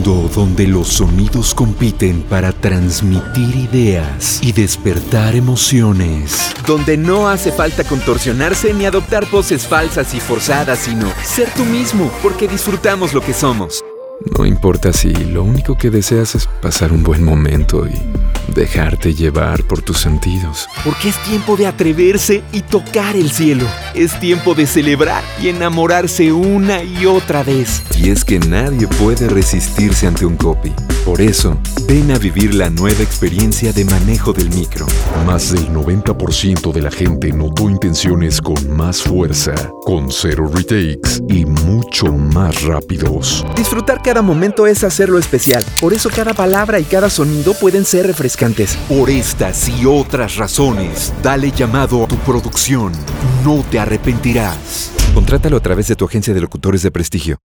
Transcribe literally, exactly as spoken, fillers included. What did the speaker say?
mundo donde los sonidos compiten para transmitir ideas y despertar emociones. Donde no hace falta contorsionarse ni adoptar poses falsas y forzadas, sino ser tú mismo, porque disfrutamos lo que somos. No importa si lo único que deseas es pasar un buen momento y dejarte llevar por tus sentidos. Porque es tiempo de atreverse y tocar el cielo. Es tiempo de celebrar y enamorarse una y otra vez. Y es que nadie puede resistirse ante un copy. Por eso, ven a vivir la nueva experiencia de manejo del micro. Más del noventa por ciento de la gente notó intenciones con más fuerza, con cero retakes y mucho más rápidos. Disfrutar cada momento es hacerlo especial. Por eso cada palabra y cada sonido pueden ser refrescantes. Por estas y otras razones, dale llamado a tu producción. No te arrepentirás. Contrátalo a través de tu agencia de locutores de prestigio.